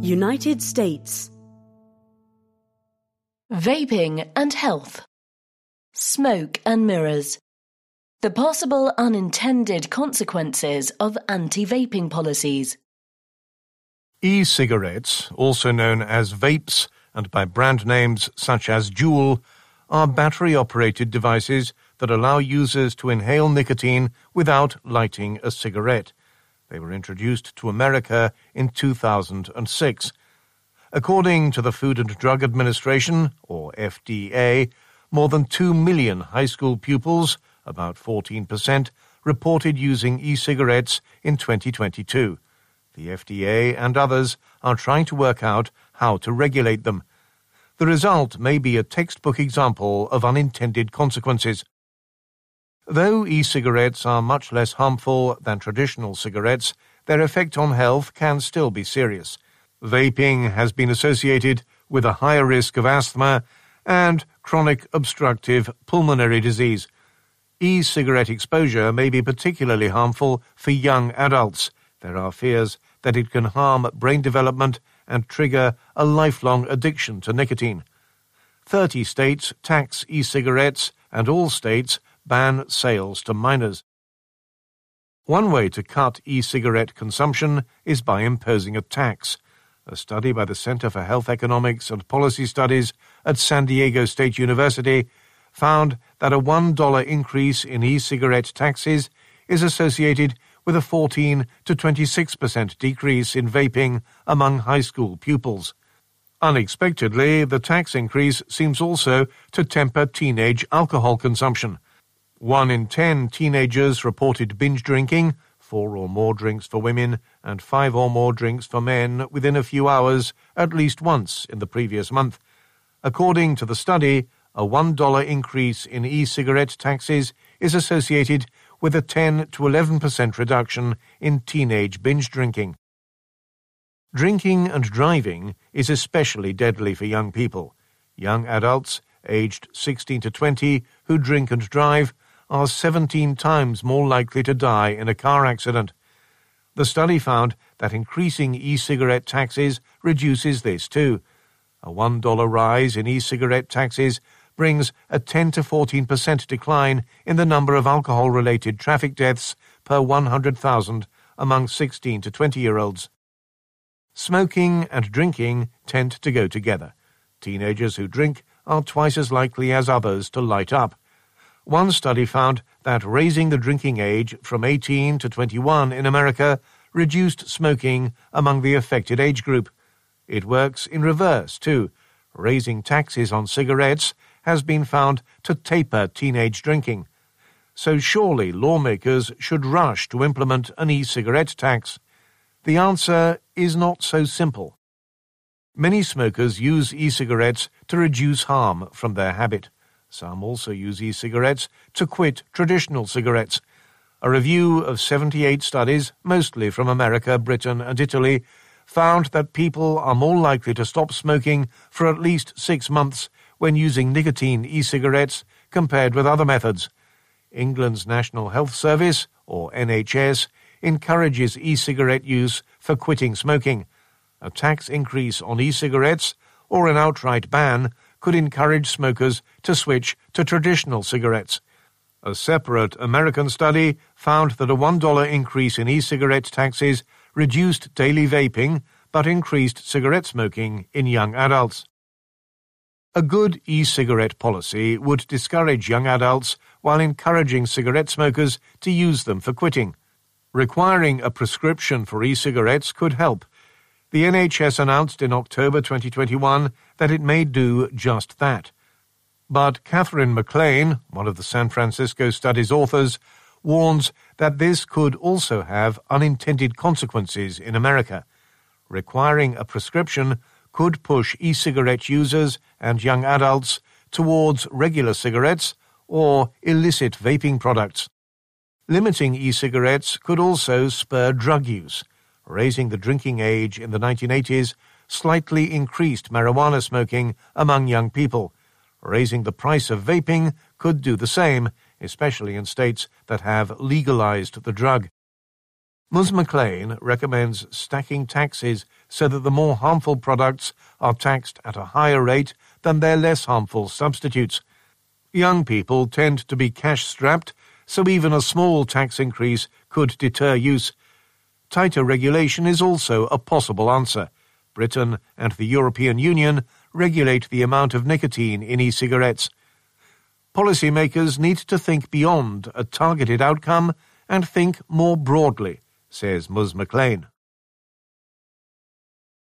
United States. Vaping and health. Smoke and mirrors. The possible unintended consequences of anti-vaping policies. E-cigarettes, also known as vapes and by brand names such as Juul, are battery-operated devices that allow users to inhale nicotine without lighting a cigarette. They were introduced to America in 2006. According to the Food and Drug Administration, or FDA, more than 2 million high school pupils, about 14%, reported using e-cigarettes in 2022. The FDA and others are trying to work out how to regulate them. The result may be a textbook example of unintended consequences. Though e-cigarettes are much less harmful than traditional cigarettes, their effect on health can still be serious. Vaping has been associated with a higher risk of asthma and chronic obstructive pulmonary disease. E-cigarette exposure may be particularly harmful for young adults. There are fears that it can harm brain development and trigger a lifelong addiction to nicotine. 30 states tax e-cigarettes and all states ban sales to minors. One way to cut e-cigarette consumption is by imposing a tax. A study by the Center for Health Economics and Policy Studies at San Diego State University found that a $1 increase in e-cigarette taxes is associated with a 14 to 26% decrease in vaping among high school pupils. Unexpectedly, the tax increase seems also to temper teenage alcohol consumption. 1 in 10 teenagers reported binge drinking, 4 or more drinks for women and 5 or more drinks for men within a few hours at least once in the previous month. According to the study, a $1 increase in e-cigarette taxes is associated with a 10 to 11% reduction in teenage binge drinking. Drinking and driving is especially deadly for young people. Young adults, aged 16 to 20, who drink and drive are 17 times more likely to die in a car accident. The study found that increasing e-cigarette taxes reduces this too. A $1 rise in e-cigarette taxes brings a 10 to 14% decline in the number of alcohol-related traffic deaths per 100,000 among 16 to 20-year-olds. Smoking and drinking tend to go together. Teenagers who drink are twice as likely as others to light up. One study found that raising the drinking age from 18 to 21 in America reduced smoking among the affected age group. It works in reverse, too. Raising taxes on cigarettes has been found to taper teenage drinking. So surely lawmakers should rush to implement an e-cigarette tax. The answer is not so simple. Many smokers use e-cigarettes to reduce harm from their habit. Some also use e-cigarettes to quit traditional cigarettes. A review of 78 studies, mostly from America, Britain, and Italy, found that people are more likely to stop smoking for at least 6 months when using nicotine e-cigarettes compared with other methods. England's National Health Service, or NHS, encourages e-cigarette use for quitting smoking. A tax increase on e-cigarettes, or an outright ban, could encourage smokers to switch to traditional cigarettes. A separate American study found that a $1 increase in e-cigarette taxes reduced daily vaping but increased cigarette smoking in young adults. A good e-cigarette policy would discourage young adults while encouraging cigarette smokers to use them for quitting. Requiring a prescription for e-cigarettes could help. The NHS announced in October 2021 that it may do just that. But Catherine McLean, one of the San Francisco study's authors, warns that this could also have unintended consequences in America. Requiring a prescription could push e-cigarette users and young adults towards regular cigarettes or illicit vaping products. Limiting e-cigarettes could also spur drug use. Raising the drinking age in the 1980s slightly increased marijuana smoking among young people. Raising the price of vaping could do the same, especially in states that have legalized the drug. Ms. McLean recommends stacking taxes so that the more harmful products are taxed at a higher rate than their less harmful substitutes. Young people tend to be cash-strapped, so even a small tax increase could deter use. Tighter regulation is also a possible answer. Britain and the European Union regulate the amount of nicotine in e-cigarettes. Policymakers need to think beyond a targeted outcome and think more broadly, says Ms. McLean.